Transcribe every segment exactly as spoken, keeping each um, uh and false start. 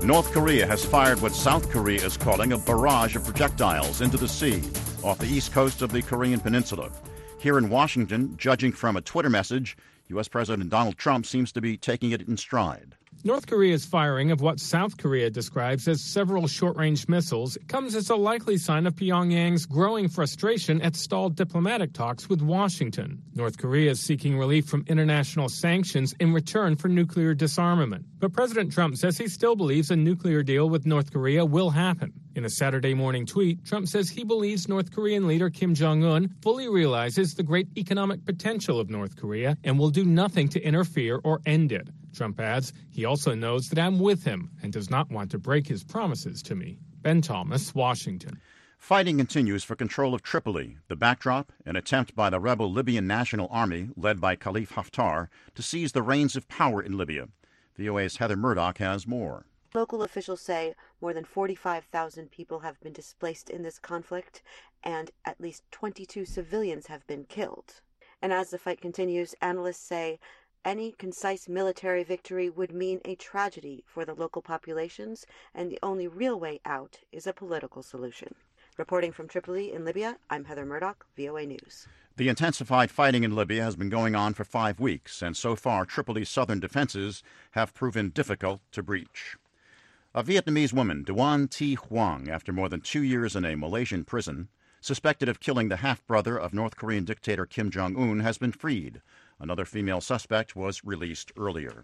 North Korea has fired what South Korea is calling a barrage of projectiles into the sea off the east coast of the Korean peninsula. Here in Washington, judging from a Twitter message, U S. President Donald Trump seems to be taking it in stride. North Korea's firing of what South Korea describes as several short-range missiles comes as a likely sign of Pyongyang's growing frustration at stalled diplomatic talks with Washington. North Korea is seeking relief from international sanctions in return for nuclear disarmament. But President Trump says he still believes a nuclear deal with North Korea will happen. In a Saturday morning tweet, Trump says he believes North Korean leader Kim Jong-un fully realizes the great economic potential of North Korea and will do nothing to interfere or end it. Trump adds, he also knows that I'm with him and does not want to break his promises to me. Ben Thomas, Washington. Fighting continues for control of Tripoli. The backdrop, an attempt by the rebel Libyan National Army, led by Khalifa Haftar, to seize the reins of power in Libya. V O A's Heather Murdoch has more. Local officials say more than forty-five thousand people have been displaced in this conflict, and at least twenty-two civilians have been killed. And as the fight continues, analysts say any concise military victory would mean a tragedy for the local populations, and the only real way out is a political solution. Reporting from Tripoli in Libya, I'm Heather Murdoch, V O A News. The intensified fighting in Libya has been going on for five weeks, and so far Tripoli's southern defenses have proven difficult to breach. A Vietnamese woman, Duan Thi Huong, after more than two years in a Malaysian prison, suspected of killing the half-brother of North Korean dictator Kim Jong-un, has been freed. Another female suspect was released earlier.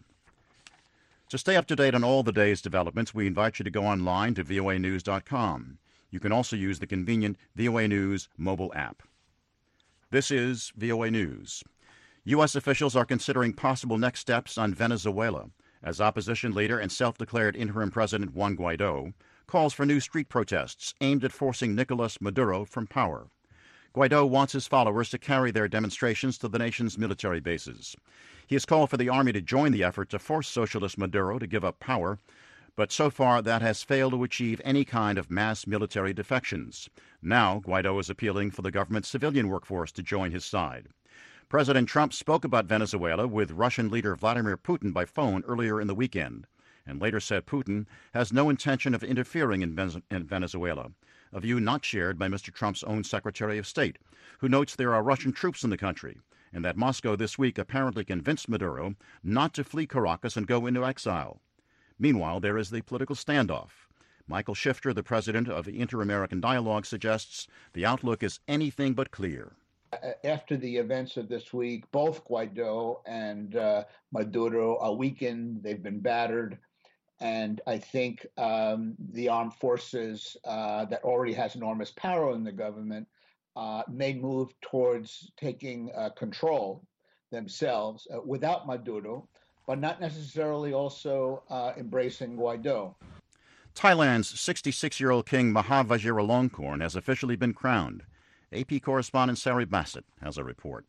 To stay up to date on all the day's developments, we invite you to go online to V O A news dot com. You can also use the convenient V O A News mobile app. This is V O A News. U S officials are considering possible next steps on Venezuela as opposition leader and self-declared interim President Juan Guaido calls for new street protests aimed at forcing Nicolas Maduro from power. Guaido wants his followers to carry their demonstrations to the nation's military bases. He has called for the army to join the effort to force Socialist Maduro to give up power, but so far that has failed to achieve any kind of mass military defections. Now, Guaido is appealing for the government's civilian workforce to join his side. President Trump spoke about Venezuela with Russian leader Vladimir Putin by phone earlier in the weekend, and later said Putin has no intention of interfering in Venezuela, a view not shared by Mister Trump's own Secretary of State, who notes there are Russian troops in the country, and that Moscow this week apparently convinced Maduro not to flee Caracas and go into exile. Meanwhile, there is the political standoff. Michael Shifter, the president of the Inter-American Dialogue, suggests the outlook is anything but clear. After the events of this week, both Guaido and uh, Maduro are weakened. They've been battered. And I think um, the armed forces uh, that already has enormous power in the government uh, may move towards taking uh, control themselves uh, without Maduro, but not necessarily also uh, embracing Guaido. Thailand's sixty-six-year-old king Maha Vajiralongkorn has officially been crowned. A P correspondent Sari Bassett has a report.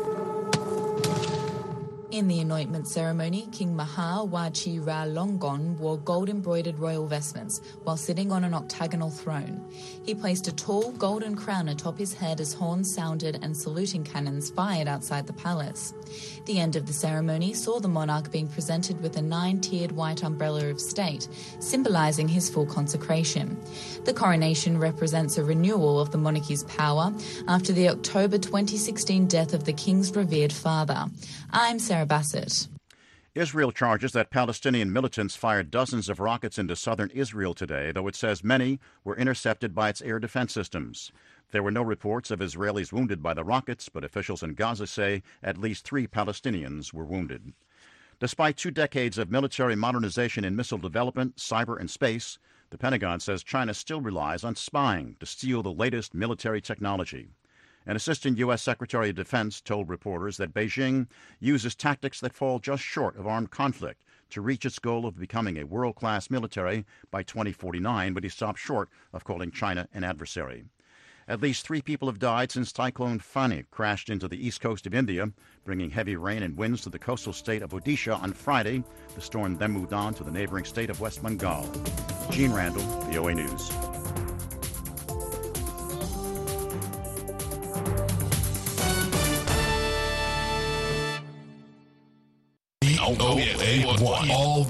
In the anointment ceremony, King Maha Vajiralongkorn wore gold-embroidered royal vestments while sitting on an octagonal throne. He placed a tall golden crown atop his head as horns sounded and saluting cannons fired outside the palace. The end of the ceremony saw the monarch being presented with a nine-tiered white umbrella of state, symbolising his full consecration. The coronation represents a renewal of the monarchy's power after the October twenty sixteen death of the king's revered father. I'm Sarah Bassett. Israel charges that Palestinian militants fired dozens of rockets into southern Israel today, though it says many were intercepted by its air defense systems. There were no reports of Israelis wounded by the rockets, but officials in Gaza say at least three Palestinians were wounded. Despite two decades of military modernization in missile development, cyber, and space, the Pentagon says China still relies on spying to steal the latest military technology. An assistant U S Secretary of Defense told reporters that Beijing uses tactics that fall just short of armed conflict to reach its goal of becoming a world-class military by twenty forty-nine, but he stopped short of calling China an adversary. At least three people have died since Cyclone Fani crashed into the east coast of India, bringing heavy rain and winds to the coastal state of Odisha on Friday. The storm then moved on to the neighboring state of West Bengal. Gene Randall, V O A News. O A one. All